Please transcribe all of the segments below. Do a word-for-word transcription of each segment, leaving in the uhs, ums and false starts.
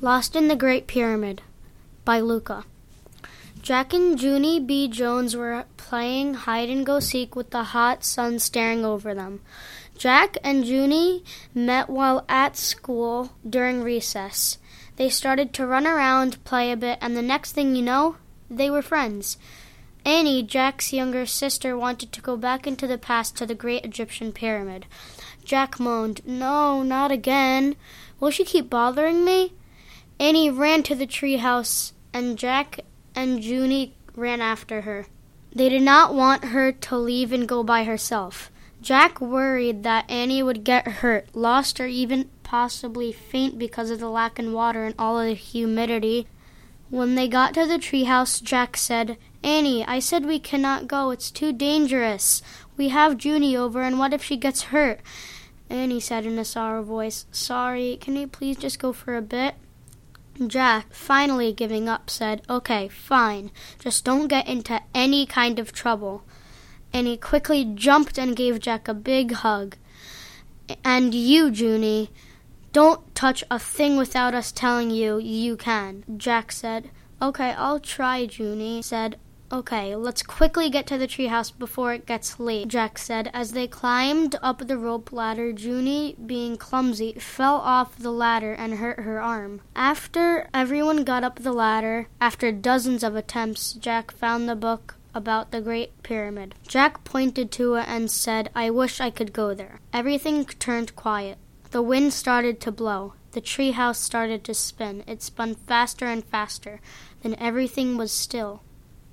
Lost in the Great Pyramid by Luca. Jack and Junie B. Jones were playing hide-and-go-seek with the hot sun staring over them. Jack and Junie met while at school during recess. They started to run around, play a bit, and the next thing you know, they were friends. Annie, Jack's younger sister, wanted to go back into the past to the great Egyptian pyramid. Jack moaned, "No, not again. Will she keep bothering me?" Annie ran to the treehouse, and Jack and Junie ran after her. They did not want her to leave and go by herself. Jack worried that Annie would get hurt, lost, or even possibly faint because of the lack of water and all of the humidity. When they got to the treehouse, Jack said, "Annie, I said we cannot go. It's too dangerous. We have Junie over, and what if she gets hurt?" Annie said in a sorrow voice, "Sorry, can we please just go for a bit?" Jack, finally giving up, said, "Okay, fine. Just don't get into any kind of trouble." And he quickly jumped and gave Jack a big hug. "And you, Junie, don't touch a thing without us telling you you can," Jack said. "Okay, I'll try," Junie said. "Okay, let's quickly get to the treehouse before it gets late," Jack said. As they climbed up the rope ladder, Junie, being clumsy, fell off the ladder and hurt her arm. After everyone got up the ladder, after dozens of attempts, Jack found the book about the Great Pyramid. Jack pointed to it and said, "I wish I could go there." Everything turned quiet. The wind started to blow. The treehouse started to spin. It spun faster and faster. Then everything was still.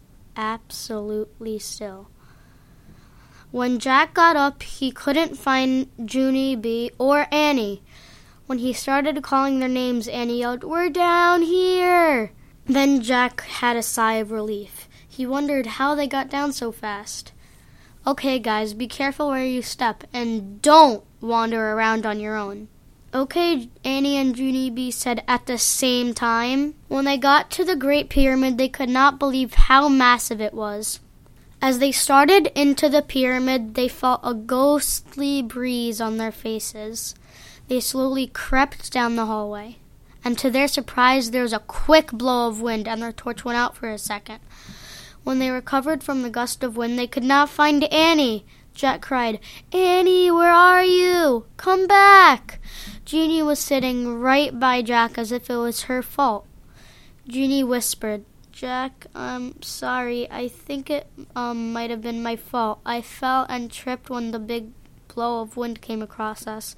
Absolutely still. When Jack got up, he couldn't find Junie B. or Annie. When he started calling their names, Annie yelled, "We're down here!" Then Jack had a sigh of relief. He wondered how they got down so fast. "Okay, guys, be careful where you step, and don't wander around on your own." "Okay," Annie and Junie B. said at the same time. When they got to the Great Pyramid, they could not believe how massive it was. As they started into the pyramid, they felt a ghostly breeze on their faces. They slowly crept down the hallway, and to their surprise, there was a quick blow of wind, and their torch went out for a second. When they recovered from the gust of wind, they could not find Annie. Jack cried, "Annie, where are you? Come back!" Junie was sitting right by Jack as if it was her fault. Junie whispered, "Jack, I'm sorry. I think it um might have been my fault. I fell and tripped when the big blow of wind came across us.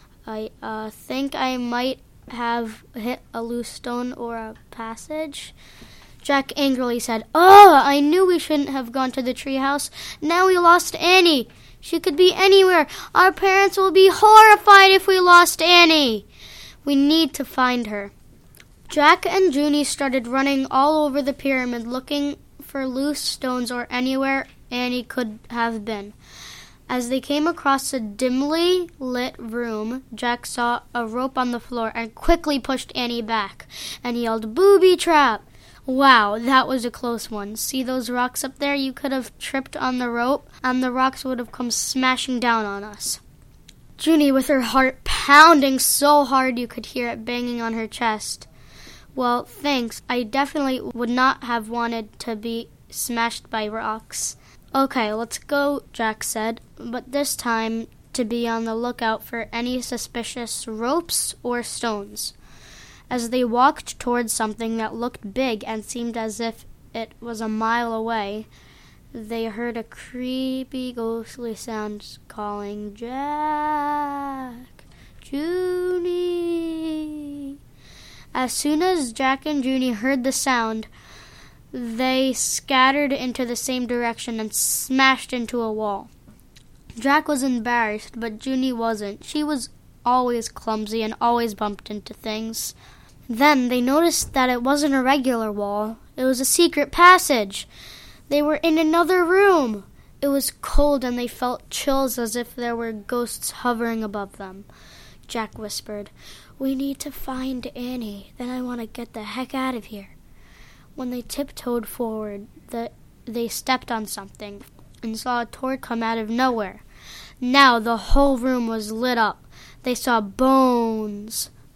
I uh, think I might have hit a loose stone or a passage." Jack angrily said, "Oh, I knew we shouldn't have gone to the treehouse. Now we lost Annie. She could be anywhere. Our parents will be horrified if we lost Annie. We need to find her." Jack and Junie started running all over the pyramid, looking for loose stones or anywhere Annie could have been. As they came across a dimly lit room, Jack saw a rope on the floor and quickly pushed Annie back and yelled, "Booby trap!" Wow, that was a close one. See those rocks up there? You could have tripped on the rope, and the rocks would have come smashing down on us. Junie, with her heart pounding so hard you could hear it banging on her chest. "Well, thanks. I definitely would not have wanted to be smashed by rocks." "Okay, let's go," Jack said, but this time to be on the lookout for any suspicious ropes or stones. As they walked towards something that looked big and seemed as if it was a mile away, they heard a creepy, ghostly sound calling, "Jack, Junie." As soon as Jack and Junie heard the sound, they scattered into the same direction and smashed into a wall. Jack was embarrassed, but Junie wasn't. She was always clumsy and always bumped into things. Then they noticed that it wasn't a regular wall. It was a secret passage. They were in another room. It was cold and they felt chills as if there were ghosts hovering above them. Jack whispered, "We need to find Annie. Then I want to get the heck out of here." When they tiptoed forward, the, they stepped on something and saw a torch come out of nowhere. Now the whole room was lit up. They saw bones,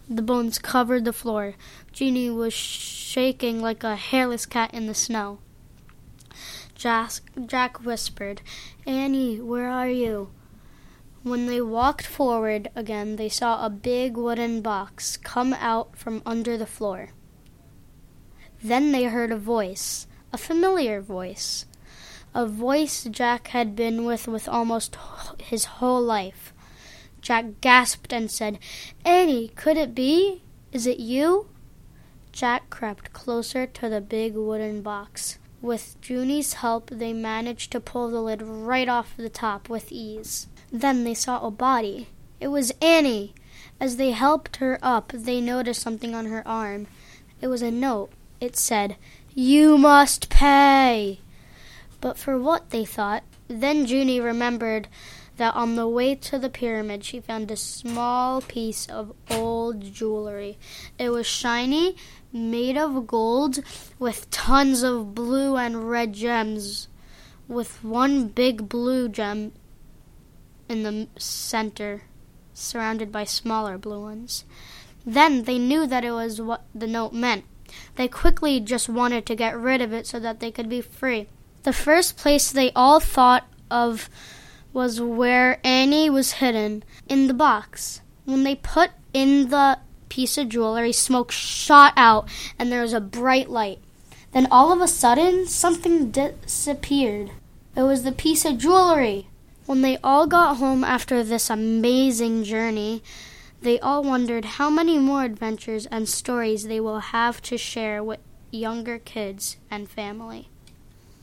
The bones covered the floor. Jeannie was shaking like a hairless cat in the snow. Jack, Jack whispered, "Annie, where are you?" When they walked forward again, they saw a big wooden box come out from under the floor. Then they heard a voice, a familiar voice, a voice Jack had been with with almost his whole life. Jack gasped and said, "Annie, could it be? Is it you?" Jack crept closer to the big wooden box. With Junie's help, they managed to pull the lid right off the top with ease. Then they saw a body. It was Annie. As they helped her up, they noticed something on her arm. It was a note. It said, "You must pay." But for what, they thought. Then Junie remembered that on the way to the pyramid, she found a small piece of old jewelry. It was shiny, made of gold, with tons of blue and red gems, with one big blue gem in the center, surrounded by smaller blue ones. Then they knew that it was what the note meant. They quickly just wanted to get rid of it so that they could be free. The first place they all thought of was where Annie was hidden, in the box. When they put in the piece of jewelry, smoke shot out and there was a bright light. Then all of a sudden, something disappeared. It was the piece of jewelry. When they all got home after this amazing journey, they all wondered how many more adventures and stories they will have to share with younger kids and family.